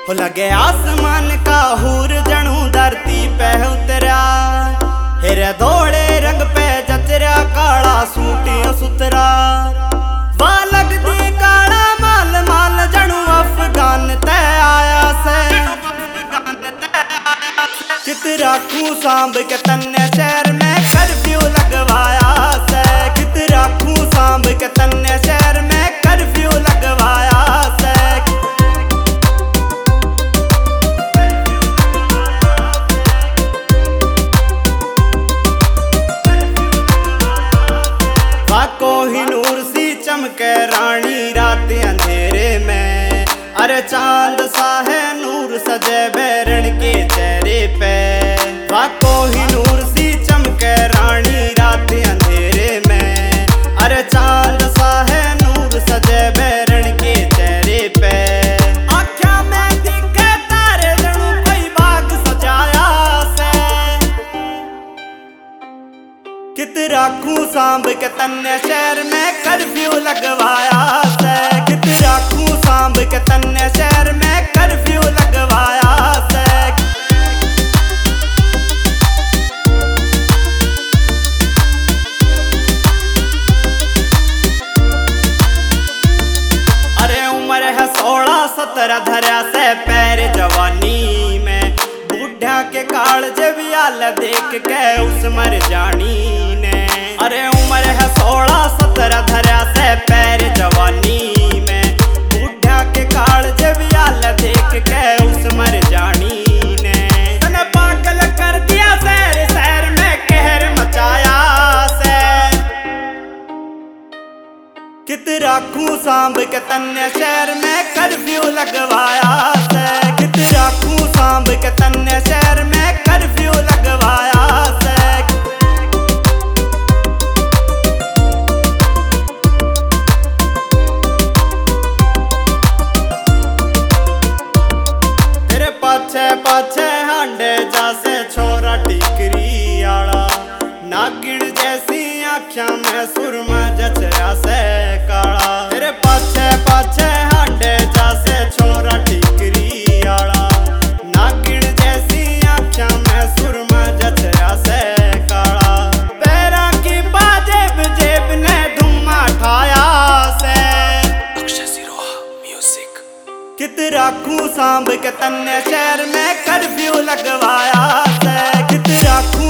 हो लगे आसमान का हूर जणू धरती पे उतरा। हेरे धोड़े रंग पे जचरा काला सूटियों सुतरा। वाह लगदी काला माल माल जणू अफगान ते आया से। कित राखूं सांभ के तन्ने शहर में कर्फ्यू लगवाया से। कित राखूं सांभ के तन्ने शहर में कर्फ्यू लगवाया से। कोहिनूर सी चमके रानी रात अंधेरे में। अरे चांद सा है नूर सजे बैरण के चेहरे पे। वाह कोहिनूर सी चमके रानी रात अंधेरे में। अरे चांद सा है नूर सजे बैरण के चेहरे पे। आँखों में दिखे तारे जणू कोई बाग सजाया से। कित राखूं सांभ के तन्ने शहर में कर्फ्यू लगवाया से। कित राखूं सांभ के तन्ने शहर में कर्फ्यू लगवाया से। अरे उम्र है 16-17 धरा से पैर जवानी में। बूढ़ा के काल जबियाल देख के उस मर जानी ने। अरे उम्र है 16-17 धरा से पैर जवानी में। बूढ़ा के काल जबियाल देख के उस मर जानी ने। तने पागल कर दिया शहर शहर में कहर मचाया से। कित राखूं सांभ के तन्ने शहर में कर्फ्यू लगवाया से। कित राखूं सांभ के तन्ने शहर में कर्फ्यू लगवाया से। तेरे पाछे पाछे हांडे जासे छोरा टिकरी आला। नागिन जैसी आँखों में सुरमा जचरा से काला। तेरे पाछे पाछे हांडे जासे छोरा टिकरी आला। नागिन जैसी आँखों में सुरमा जचरा से काला। पैरा की बाजेब जेब ने धुमा ठाया से। म्यूजिक। कित राखूं सांभ के तन्ने शहर में कर्फ्यू लगवाया से। कित राखूं